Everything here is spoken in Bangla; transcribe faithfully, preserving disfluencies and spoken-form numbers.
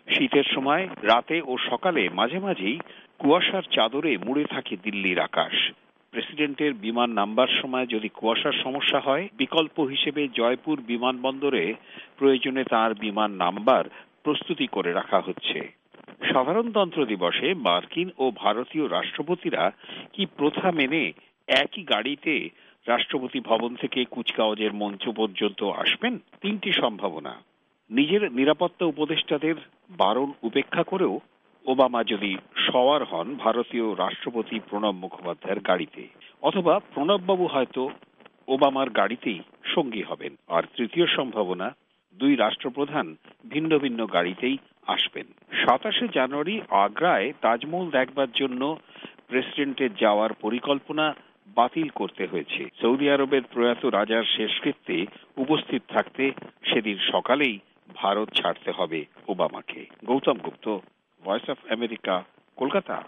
শীতের সময় রাতে ও সকালে মাঝে মাঝেই কুয়াশার চাদরে মুড়ে থাকে দিল্লির আকাশ। প্রেসিডেন্টের বিমান নামবার সময় যদি কুয়াশার সমস্যা হয়, বিকল্প হিসেবে জয়পুর বিমানবন্দরে প্রয়োজনে তার বিমান নামবার প্রস্তুতি করে রাখা হচ্ছে। সাধারণতন্ত্র দিবসে মার্কিন ও ভারতীয় রাষ্ট্রপতিরা কি প্রথা মেনে একই গাড়িতে রাষ্ট্রপতি ভবন থেকে কুচকাওয়াজের মঞ্চ পর্যন্ত আসবেন? তিনটি সম্ভাবনা। নিজের নিরাপত্তা উপদেষ্টাদের বারণ উপেক্ষা করেও ওবামা যদি সওয়ার হন ভারতীয় রাষ্ট্রপতি প্রণব মুখোপাধ্যায়ের গাড়িতে, অথবা প্রণববাবু হয়তো ওবামার গাড়িতেই সঙ্গী হবেন। আর তৃতীয় সম্ভাবনা, দুই রাষ্ট্রপ্রধান ভিন্ন ভিন্ন গাড়িতেই আসবেন। সাতাশে জানুয়ারি আগ্রায় তাজমহল দেখবার জন্য প্রেসিডেন্টের যাওয়ার পরিকল্পনা বাতিল করতে হয়েছে। সৌদি আরবের প্রয়াত রাজার শেষকৃত্যে উপস্থিত থাকতে সেদিন সকালেই ভারত ছাড়তে হবে ওবামাকে। Gautam Gupta, voice of America, Kolkata.